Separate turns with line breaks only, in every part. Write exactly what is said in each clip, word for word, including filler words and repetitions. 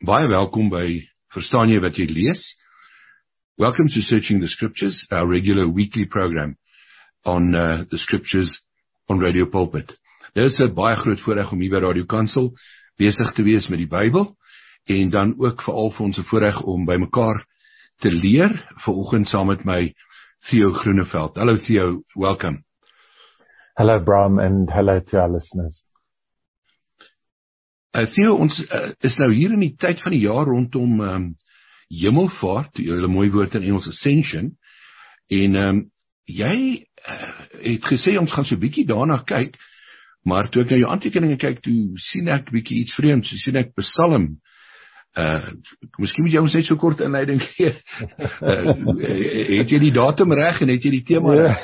Baie welkom by Verstaan jy wat jy lees? Welcome to Searching the Scriptures, our regular weekly program on uh, the Scriptures on Radio Pulpit. Dit is 'n baie groot voorreg om hier by Radio Kansel besig te wees met die Bybel en dan ook veral vir ons 'n voorreg om by mekaar te leer, vanoggend saam met my Theo Groeneveld. Hallo Theo, welcome.
Hello Bram and hello to our listeners.
Uh, Theo, ons uh, is nou hier in die tyd van die jaar rondom um, Hemelvaart, julle mooi woord in Engels Ascension, en um, jy uh, het gesê ons gaan so 'n bietjie daarna kyk, maar toe ek na jou aantekeninge kyk, toe sien ek bietjie iets vreemds, toe sien ek Psalm. Uh, miskien moet jy ons net so kort inleiding gee. Uh, het jy die datum reg en het jy die tema reg?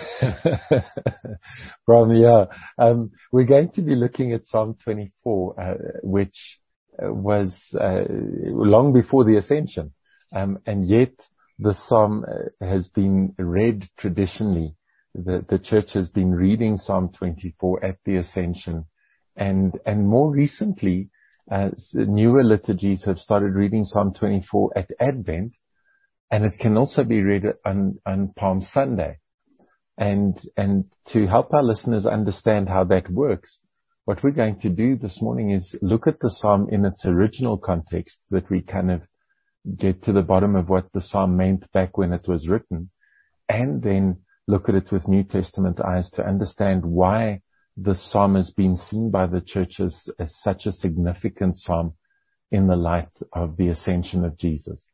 Bram, yeah. Um, we're going to be looking at Psalm twenty-four, uh, which was uh, long before the Ascension. Um, and yet the Psalm has been read traditionally. The, the church has been reading Psalm twenty-four at the Ascension. And, and more recently, Uh, newer liturgies have started reading Psalm twenty-four at Advent, and it can also be read on, on Palm Sunday. And, and to help our listeners understand how that works, what we're going to do this morning is look at the Psalm in its original context, that we kind of get to the bottom of what the Psalm meant back when it was written, and then look at it with New Testament eyes to understand why the psalm has been seen by the church as, as such a significant psalm in the light of the ascension of Jesus.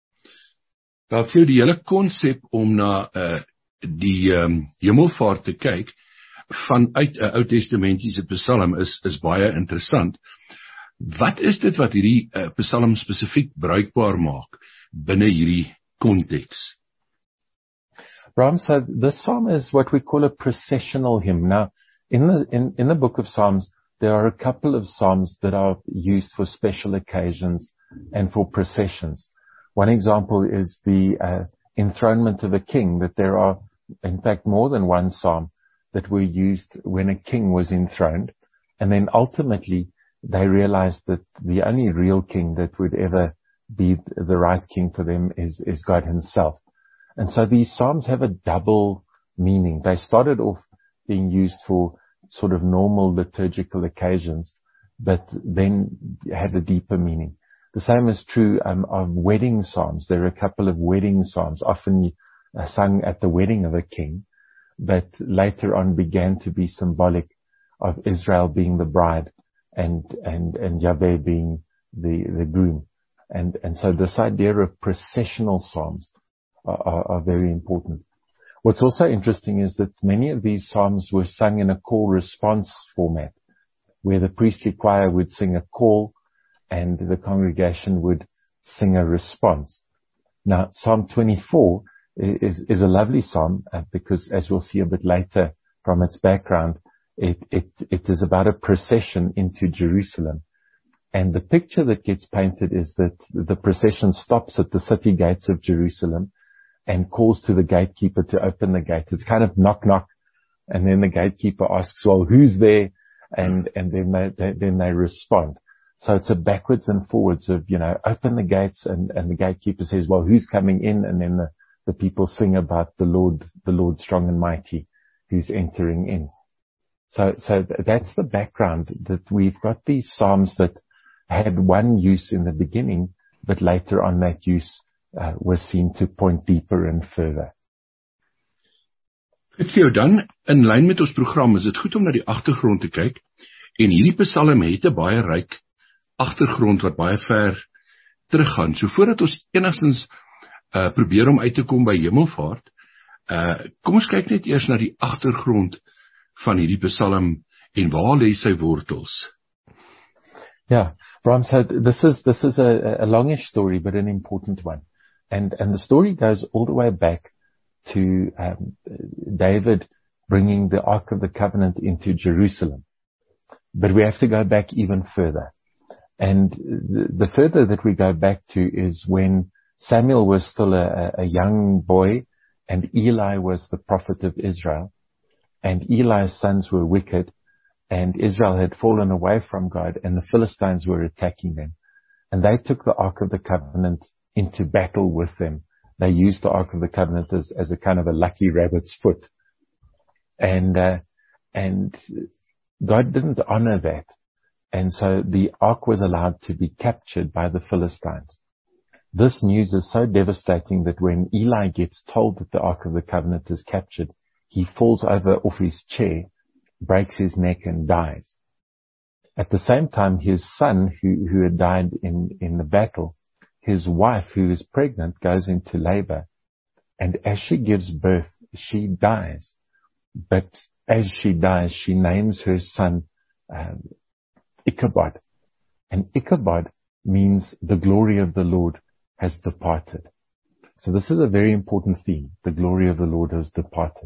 Wel, vir die hele konsep om na uh, die um, hemelvaart te kyk vanuit 'n Ou Testamentiese Psalm is is baie interessant. Wat is dit wat hierdie uh, Psalm spesifiek bruikbaar maak binne hierdie konteks?
Ram, so the psalm is what we call a processional hymn. Now, In the, in, in the book of Psalms, there are a couple of psalms that are used for special occasions and for processions. One example is the uh, enthronement of a king, that there are, in fact, more than one psalm that were used when a king was enthroned. And then ultimately, they realized that the only real king that would ever be the right king for them is, is God himself. And so these psalms have a double meaning. They started off being used for sort of normal liturgical occasions, but then had a deeper meaning. The same is true um, of wedding psalms. There are a couple of wedding psalms, often uh, sung at the wedding of a king, but later on began to be symbolic of Israel being the bride and and and Yahweh being the the groom. And and so this idea of processional psalms are, are, are very important. What's also interesting is that many of these psalms were sung in a call-response format, where the priestly choir would sing a call and the congregation would sing a response. Now, Psalm twenty-four is, is a lovely psalm uh, because, as we'll see a bit later from its background, it, it, it is about a procession into Jerusalem. And the picture that gets painted is that the procession stops at the city gates of Jerusalem and calls to the gatekeeper to open the gate. It's kind of knock, knock. And then the gatekeeper asks, well, who's there? And, and then they, they, then they respond. So it's a backwards and forwards of, you know, open the gates, and, and the gatekeeper says, well, who's coming in? And then the, the people sing about the Lord, the Lord strong and mighty, who's entering in. So, so that's the background, that we've got these psalms that had one use in the beginning, but later on that use Uh, was seen to point deeper and further.
Dit vir jou dan, in lyn met ons program, is dit goed om na die agtergrond te kyk, en hierdie Psalm het 'n baie ryk agtergrond wat baie ver teruggaan. So voordat ons enigstens uh, probeer om uit te kom by hemelvaart, uh, kom ons kyk net eers na die agtergrond van hierdie Psalm en waar lê sy wortels.
Yeah, Bram, so this is this is a, a longish story, but an important one. And, and the story goes all the way back to um, David bringing the Ark of the Covenant into Jerusalem. But we have to go back even further. And the, the further that we go back to is when Samuel was still a, a young boy and Eli was the prophet of Israel. And Eli's sons were wicked, and Israel had fallen away from God, and the Philistines were attacking them. and they took the Ark of the Covenant into battle with them. They used the Ark of the Covenant as, as a kind of a lucky rabbit's foot. And, uh, and God didn't honor that. And so the Ark was allowed to be captured by the Philistines. This news is so devastating that when Eli gets told that the Ark of the Covenant is captured, he falls over off his chair, breaks his neck, and dies. At the same time, his son, who, who had died in, in the battle, his wife, who is pregnant, goes into labor. And as she gives birth, she dies. But as she dies, she names her son um, Ichabod. And Ichabod means the glory of the Lord has departed. So this is a very important theme. The glory of the Lord has departed.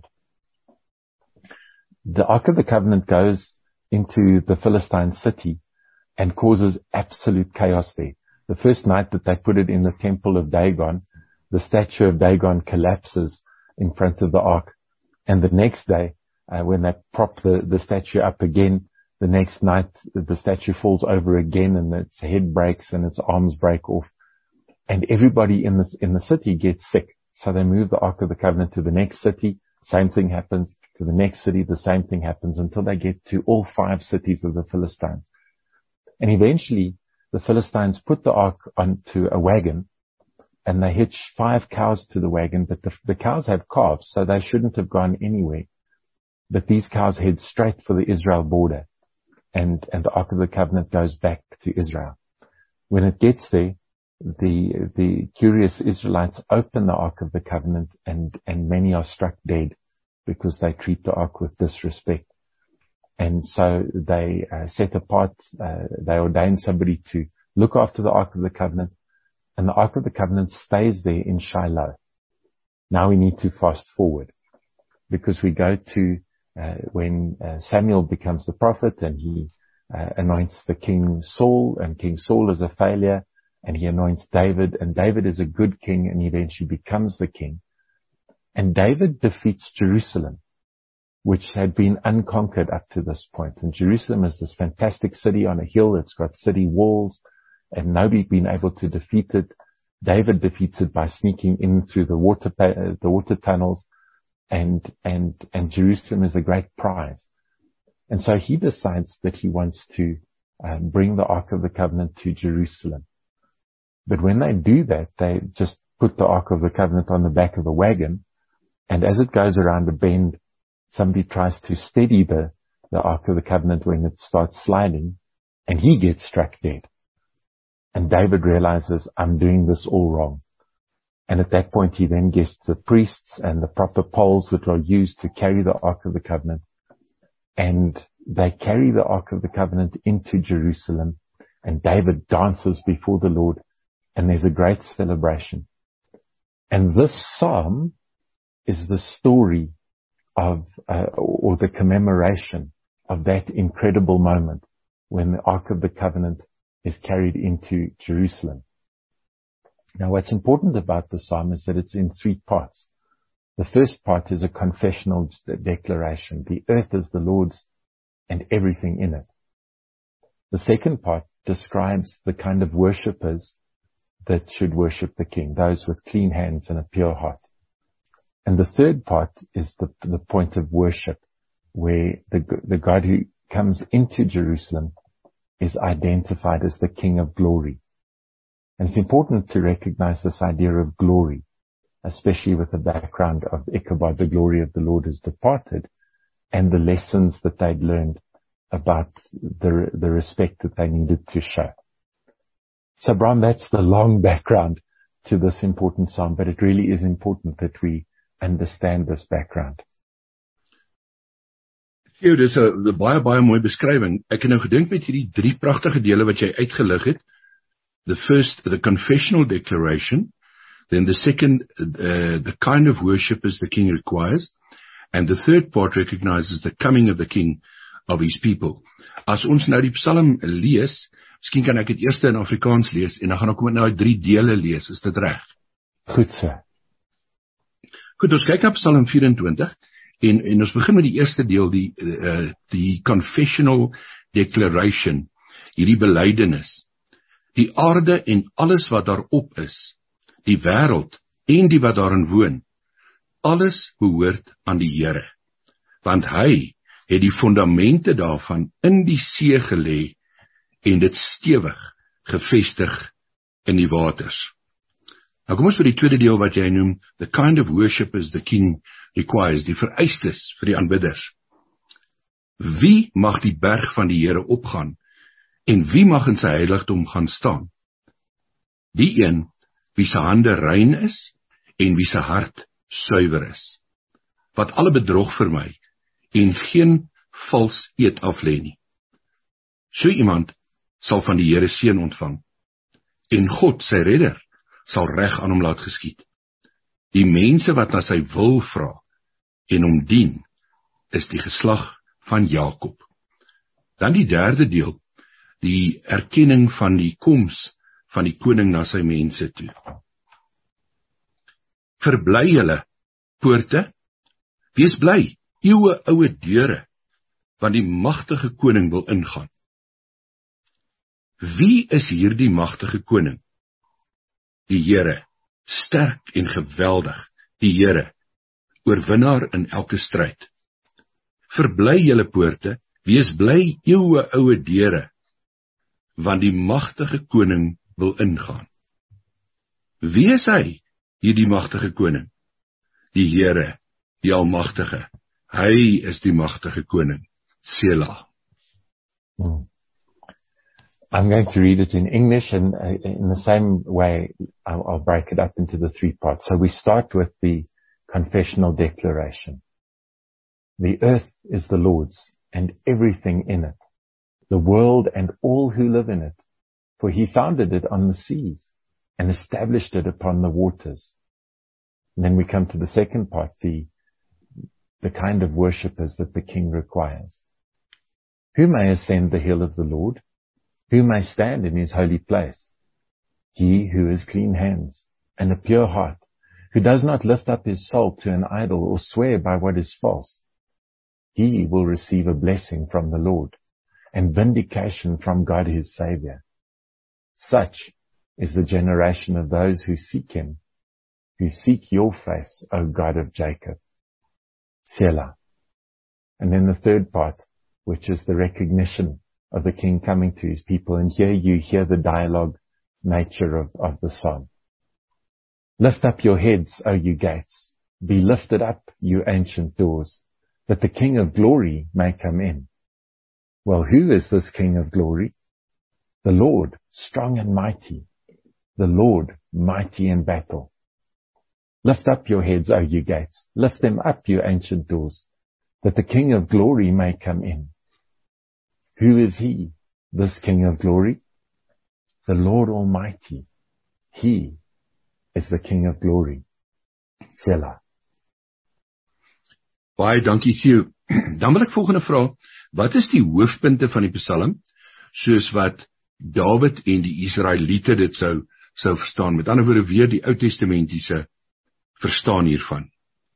The Ark of the Covenant goes into the Philistine city and causes absolute chaos there. The first night that they put it in the temple of Dagon, the statue of Dagon collapses in front of the Ark. And the next day, uh, when they prop the, the statue up again, the next night the statue falls over again and its head breaks and its arms break off. And everybody in the, in the city gets sick. So they move the Ark of the Covenant to the next city. Same thing happens. To the next city, the same thing happens until they get to all five cities of the Philistines. And eventually, the Philistines put the Ark onto a wagon and they hitch five cows to the wagon, but the, the cows have calves, so they shouldn't have gone anywhere. But these cows head straight for the Israel border, and, and the Ark of the Covenant goes back to Israel. When it gets there, the, the curious Israelites open the Ark of the Covenant, and, and many are struck dead because they treat the Ark with disrespect. And so they uh, set apart, uh, they ordain somebody to look after the Ark of the Covenant, and the Ark of the Covenant stays there in Shiloh. Now we need to fast forward, because we go to uh, when uh, Samuel becomes the prophet, and he uh, anoints the King Saul, and King Saul is a failure, and he anoints David, and David is a good king, and he eventually becomes the king. And David defeats Jerusalem, which had been unconquered up to this point. And Jerusalem is this fantastic city on a hill. It's got city walls, and nobody's been able to defeat it. David defeats it by sneaking in through the water, uh, the water tunnels, and, and, and Jerusalem is a great prize. And so he decides that he wants to um, bring the Ark of the Covenant to Jerusalem. But when they do that, they just put the Ark of the Covenant on the back of a wagon, and as it goes around a bend, somebody tries to steady the, the Ark of the Covenant when it starts sliding, and he gets struck dead. And David realizes, I'm doing this all wrong. And at that point, he then gets the priests and the proper poles that are used to carry the Ark of the Covenant. And they carry the Ark of the Covenant into Jerusalem, and David dances before the Lord, and there's a great celebration. And this psalm is the story of, uh, or the commemoration of that incredible moment when the Ark of the Covenant is carried into Jerusalem. Now, what's important about the psalm is that it's in three parts. The first part is a confessional declaration. The earth is the Lord's and everything in it. The second part describes the kind of worshippers that should worship the King, those with clean hands and a pure heart. And the third part is the, the point of worship, where the, the God who comes into Jerusalem is identified as the King of glory. And it's important to recognize this idea of glory, especially with the background of Ichabod, the glory of the Lord has departed, and the lessons that they'd learned about the, the respect that they needed to show. So, Bram, that's the long background to this important psalm, but it really is important that we understand this background.
Ja, dis 'n baie baie mooi beskrywing. Ek het nou gedink met hierdie drie pragtige dele wat jy uitgelig het. The first, the confessional declaration, then the second, uh, the kind of worship as the king requires, and the third part recognizes the coming of the king of his people. As ons nou die psalm lees, miskien kan ek dit eers in Afrikaans lees en dan gaan ek hom nou drie dele lees, is dit reg?
Goed so.
Goed, ons kyk na Psalm vyf-en-twintig en, en ons begin met die eerste deel, die, uh, die confessional declaration, hierdie belydenis. die aarde en alles wat daarop is, die wêreld en die wat daarin woon, alles behoort aan die Here, want hy het die fondamente daarvan in die see gelê en dit stewig gevestig in die waters. Nou kom ons by die tweede deel wat jy noem, the kind of worship as the king requires, die vereistes vir die aanbidders. Wie mag die berg van die Here opgaan, en wie mag in sy heiligdom gaan staan? Die een, wie se hande rein is, en wie se hart suiwer is, wat alle bedrog vermy, en geen vals eed aflê nie. So iemand sal van die Here seën ontvang, en God, sy redder, sal reg aan hom laat geskied. Die mense wat na sy wil vra, en hom dien, is die geslag van Jakob. Dan die derde deel, die erkenning van die koms van die koning na sy mense toe. Verbly julle, poorte, wees bly, eeue oue deure, want die magtige koning wil ingaan. Wie is hierdie magtige koning? Die Here, sterk en geweldig, die Here, oorwinnaar in elke stryd. Verbly julle poorte, wees bly, eeue oue deure, want die magtige koning wil ingaan. Wie is hy, hierdie magtige koning? Die Here, die Almagtige. Hy is die magtige koning. Selah.
Hmm. I'm going to read it in English, and uh, in the same way, I'll, I'll break it up into the three parts. So we start with the confessional declaration. The earth is the Lord's, and everything in it, the world and all who live in it, for he founded it on the seas, and established it upon the waters. And then we come to the second part, the, the kind of worshippers that the king requires. Who may ascend the hill of the Lord? Who may stand in his holy place? He who has clean hands and a pure heart, who does not lift up his soul to an idol or swear by what is false. He will receive a blessing from the Lord and vindication from God his Savior. Such is the generation of those who seek him, who seek your face, O God of Jacob. Selah. And then the third part, which is the recognition of the king coming to his people. And here you hear the dialogue nature of, of the psalm. Lift up your heads, O you gates. Be lifted up, you ancient doors, that the King of glory may come in. Well, who is this King of glory? The Lord, strong and mighty. The Lord, mighty in battle. Lift up your heads, O you gates. Lift them up, you ancient doors, that the King of glory may come in. Who is he, this King of glory? The Lord Almighty. He is the King of glory. Selah.
Baie dankie Theo. Dan wil ek volgende vra, wat is die hoofpunte van die Psalm, soos wat Dawid en die Israeliete dit sou, sou verstaan? Met ander woorde weer die Ou Testamentiese verstaan hiervan.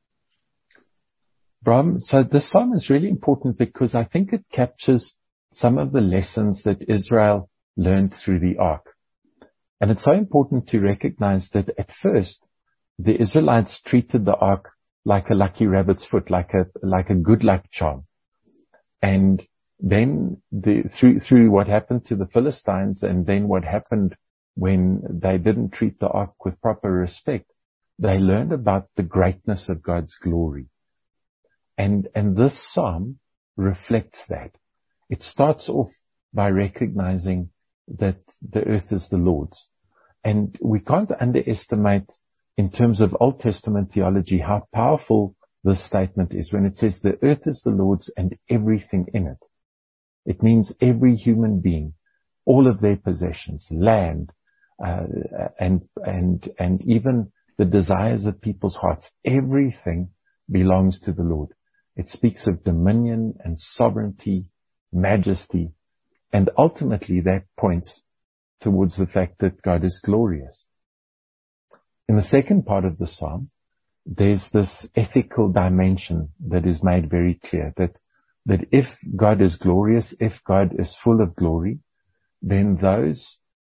Bram, so this psalm is really important because I think it captures some of the lessons that Israel learned through the ark. And it's so important to recognize that at first, the Israelites treated the ark like a lucky rabbit's foot, like a, like a good luck charm. And then the, through, through what happened to the Philistines, and then what happened when they didn't treat the ark with proper respect, they learned about the greatness of God's glory. And, and this psalm reflects that. It starts off by recognizing that the earth is the Lord's. And we can't underestimate, in terms of Old Testament theology, how powerful this statement is when it says the earth is the Lord's and everything in it. It means every human being, all of their possessions, land, uh, and, and, and even the desires of people's hearts, everything belongs to the Lord. It speaks of dominion and sovereignty, majesty, and ultimately that points towards the fact that God is glorious. In the second part of the psalm, there's this ethical dimension that is made very clear, that, that if God is glorious, if God is full of glory, then those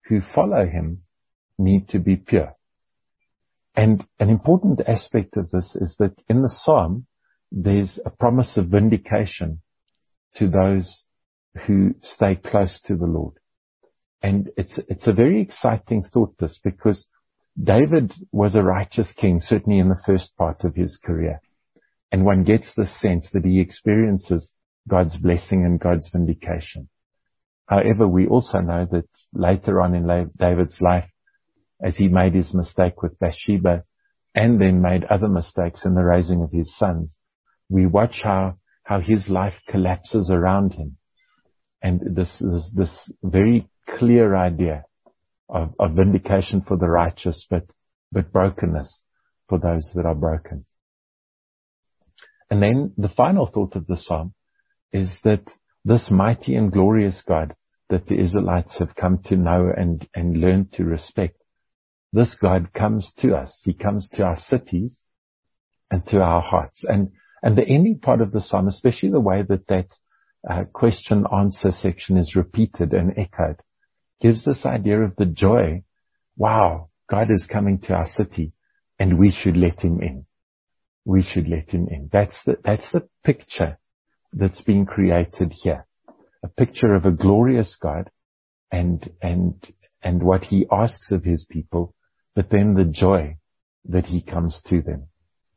who follow him need to be pure. And an important aspect of this is that in the psalm, there's a promise of vindication to those who stay close to the Lord. And it's, it's a very exciting thought, this, because David was a righteous king, certainly in the first part of his career. And one gets the sense that he experiences God's blessing and God's vindication. However, we also know that later on in David's life, as he made his mistake with Bathsheba and then made other mistakes in the raising of his sons, we watch how, how his life collapses around him. And this, this, this very clear idea of, of vindication for the righteous, but, but brokenness for those that are broken. And then the final thought of the psalm is that this mighty and glorious God that the Israelites have come to know and, and learn to respect, this God comes to us. He comes to our cities and to our hearts. And, and the ending part of the psalm, especially the way that that uh, question answer section is repeated and echoed, gives this idea of the joy. Wow, God is coming to our city and we should let him in. We should let him in. That's the, that's the picture that's being created here. A picture of a glorious God and, and, and what he asks of his people, but then the joy that he comes to them.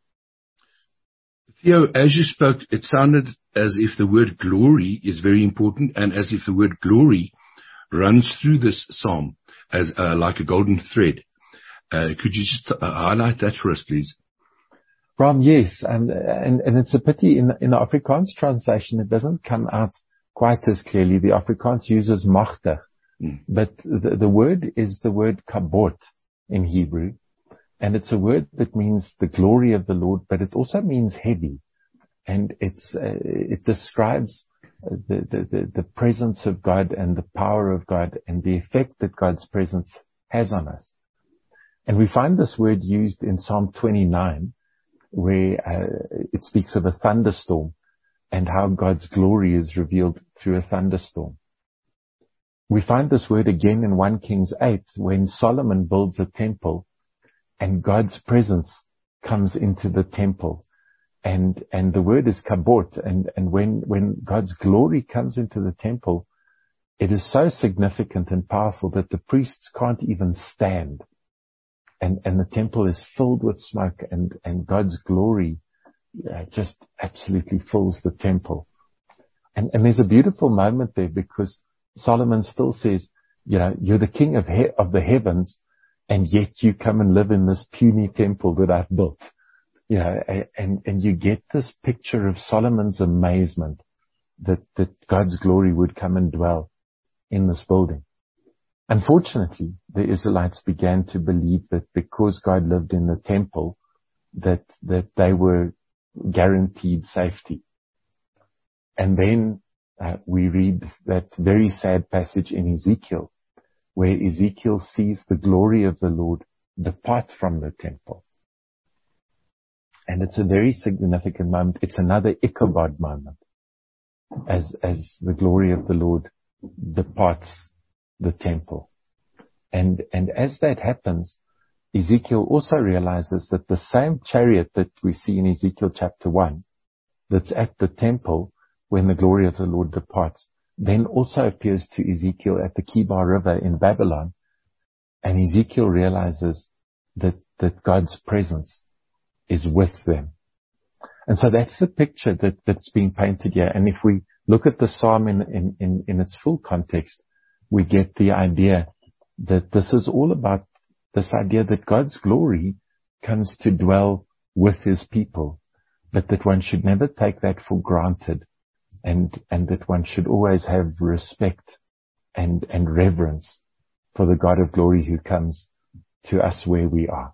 Theo, as you spoke, it sounded as if the word glory is very important and as if the word glory runs through this psalm as uh, like a golden thread. Uh, could you just uh, highlight that for us, please?
Bram, yes, and, and, and it's a pity in, in the Afrikaans translation, it doesn't come out quite as clearly. The Afrikaans uses machtig, mm. but the, the word is the word kabod in Hebrew, and it's a word that means the glory of the Lord, but it also means heavy, and it's uh, it describes the, the, the, the presence of God and the power of God and the effect that God's presence has on us. And we find this word used in Psalm twenty-nine, where uh, it speaks of a thunderstorm and how God's glory is revealed through a thunderstorm. We find this word again in First Kings eight, when Solomon builds a temple and God's presence comes into the temple. And, and the word is kabod. And, and when, when God's glory comes into the temple, it is so significant and powerful that the priests can't even stand. And, and the temple is filled with smoke, and, and God's glory uh, just absolutely fills the temple. And, and there's a beautiful moment there, because Solomon still says, you know, you're the king of he- of the heavens, and yet you come and live in this puny temple that I've built. You know, and, and you get this picture of Solomon's amazement that, that God's glory would come and dwell in this building. Unfortunately, the Israelites began to believe that because God lived in the temple, that, that they were guaranteed safety. And then uh, we read that very sad passage in Ezekiel, where Ezekiel sees the glory of the Lord depart from the temple. And it's a very significant moment. It's another Ichabod moment, as, as the glory of the Lord departs the temple. And, and as that happens, Ezekiel also realizes that the same chariot that we see in Ezekiel chapter one, that's at the temple when the glory of the Lord departs, then also appears to Ezekiel at the Kibar River in Babylon. And Ezekiel realizes that, that God's presence is with them. And so that's the picture that, that's being painted here. And if we look at the psalm in, in, in, in its full context, we get the idea that this is all about this idea that God's glory comes to dwell with his people, but that one should never take that for granted, and, and that one should always have respect and, and reverence for the God of glory who comes to us where we are.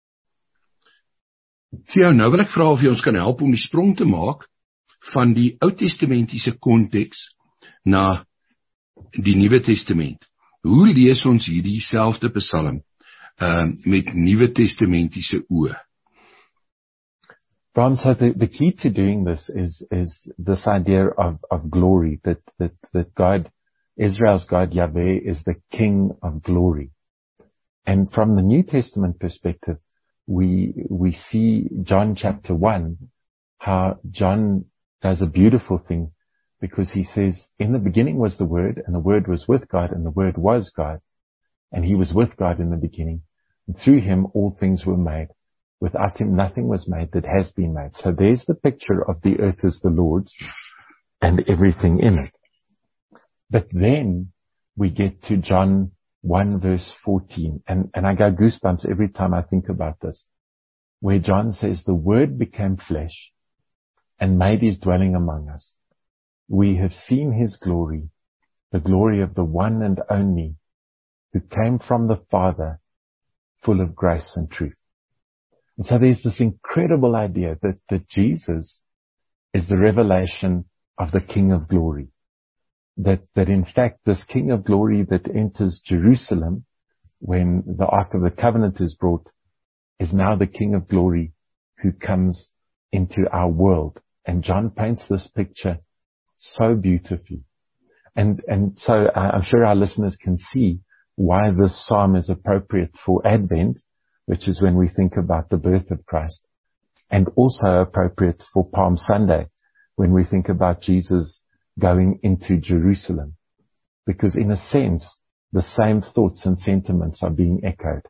Theo, nou wil ek vra of jy ons kan help om die sprong te maak van die Ou Testamentiese konteks na die Nuwe Testament. Hoe lees ons hierdie selfde Psalm uh, met Nuwe Testamentiese oë?
Bram, so the, the key to doing this is, is this idea of, of glory, that, that, that God Israel's God, Yahweh, is the King of glory. And from the New Testament perspective, we, we see John chapter one, how John does a beautiful thing, because he says, in the beginning was the Word, and the Word was with God, and the Word was God, and he was with God in the beginning. And through him all things were made. Without him nothing was made that has been made. So there's the picture of the earth as the Lord's and everything in it. But then we get to John one verse fourteen, and, and I get goosebumps every time I think about this, where John says, the Word became flesh and made his dwelling among us. We have seen his glory, the glory of the one and only who came from the Father, full of grace and truth. And so there's this incredible idea that, that Jesus is the revelation of the King of glory. That, that in fact, this King of glory that enters Jerusalem when the Ark of the Covenant is brought is now the King of glory who comes into our world. And John paints this picture so beautifully. And, and so I'm sure our listeners can see why this psalm is appropriate for Advent, which is when we think about the birth of Christ, and also appropriate for Palm Sunday, when we think about Jesus going into Jerusalem. Because in a sense, the same thoughts and sentiments are being echoed.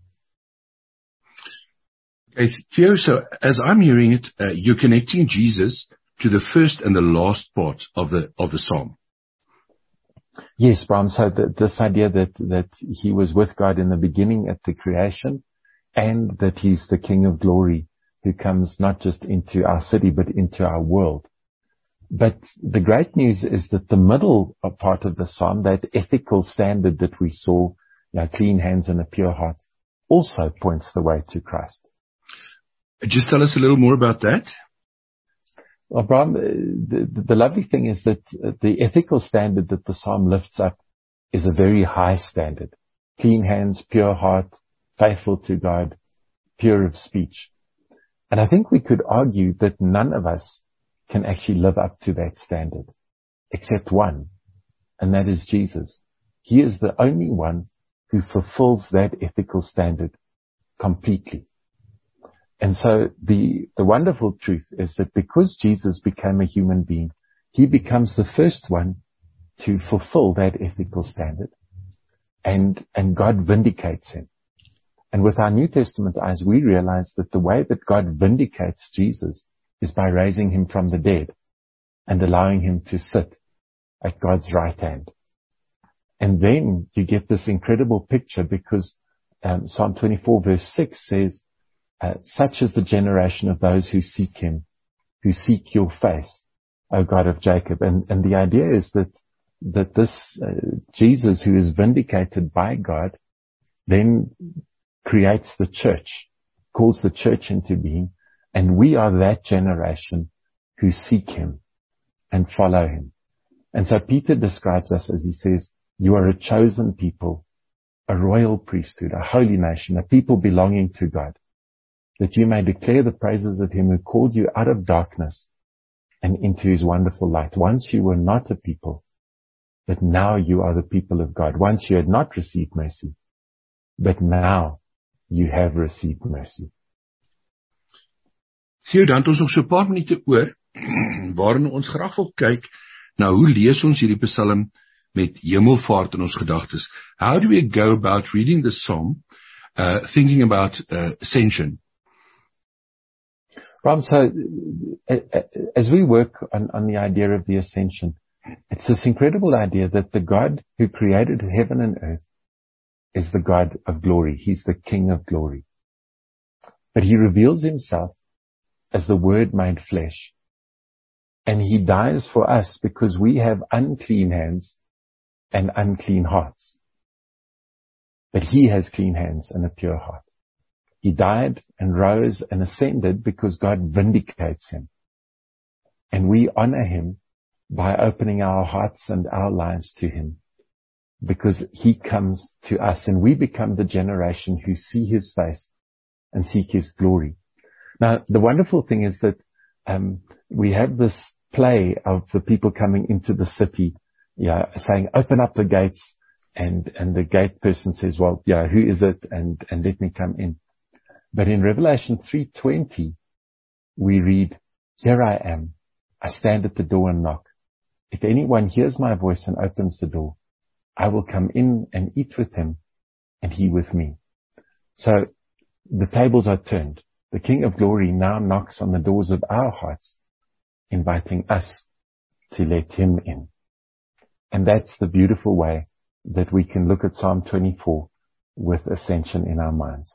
Okay, Theo, so as I'm hearing it, uh, you're connecting Jesus to the first and the last part of the of the psalm.
Yes, Bram. So the, this idea that that he was with God in the beginning at the creation, and that he's the King of glory who comes not just into our city but into our world. But the great news is that the middle part of the psalm, that ethical standard that we saw, you know, clean hands and a pure heart, also points the way to Christ.
Just tell us a little more about that.
Well, Bram, the, the, the lovely thing is that the ethical standard that the psalm lifts up is a very high standard. Clean hands, pure heart, faithful to God, pure of speech. And I think we could argue that none of us can actually live up to that standard, except one, and that is Jesus. He is the only one who fulfills that ethical standard completely. And so the, the wonderful truth is that because Jesus became a human being, he becomes the first one to fulfill that ethical standard, and, and God vindicates him. And with our New Testament eyes, we realize that the way that God vindicates Jesus is by raising him from the dead and allowing him to sit at God's right hand. And then you get this incredible picture, because um, Psalm twenty-four verse six says, uh, such is the generation of those who seek him, who seek your face, O God of Jacob. And, and the idea is that, that this uh, Jesus, who is vindicated by God, then creates the church, calls the church into being, and we are that generation who seek him and follow him. And so Peter describes us as he says, you are a chosen people, a royal priesthood, a holy nation, a people belonging to God, that you may declare the praises of him who called you out of darkness and into his wonderful light. Once you were not a people, but now you are the people of God. Once you had not received mercy, but now you have received mercy.
Theo, dan het ons nog so 'n paar minute oor, waarin ons graag wil kyk na hoe lees ons hierdie Psalm met hemelvaart in ons gedagtes. How do we go about reading the psalm, uh, thinking about uh, ascension?
Ram, so as we work on, on the idea of the ascension, it's this incredible idea that the God who created heaven and earth is the God of glory. He's the King of glory. But he reveals himself as the Word made flesh. And he dies for us because we have unclean hands and unclean hearts. But he has clean hands and a pure heart. He died and rose and ascended because God vindicates him. And we honor him by opening our hearts and our lives to him, because he comes to us and we become the generation who see his face and seek his glory. Now, the wonderful thing is that um, we have this play of the people coming into the city yeah, saying, open up the gates. And, and the gate person says, well, yeah, who is it? And, and let me come in. But in Revelation three twenty, we read, here I am. I stand at the door and knock. If anyone hears my voice and opens the door, I will come in and eat with him and he with me. So the tables are turned. The King of Glory now knocks on the doors of our hearts, inviting us to let him in. And that's the beautiful way that we can look at Psalm twenty-four with ascension in our minds.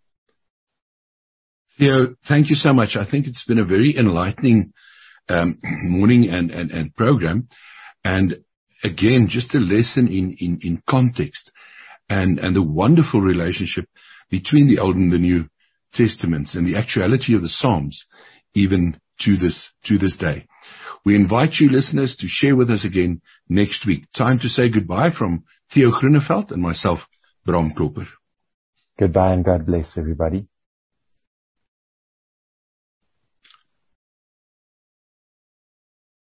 Theo, thank you so much. I think it's been a very enlightening um, morning and, and, and program. And again, just a lesson in, in, in context and, and the wonderful relationship between the Old and the New Testaments and the actuality of the Psalms, even to this, to this day. We invite you listeners to share with us again next week. Time to say goodbye from Theo Groeneveld and myself, Bram Klopper.
Goodbye and God bless everybody.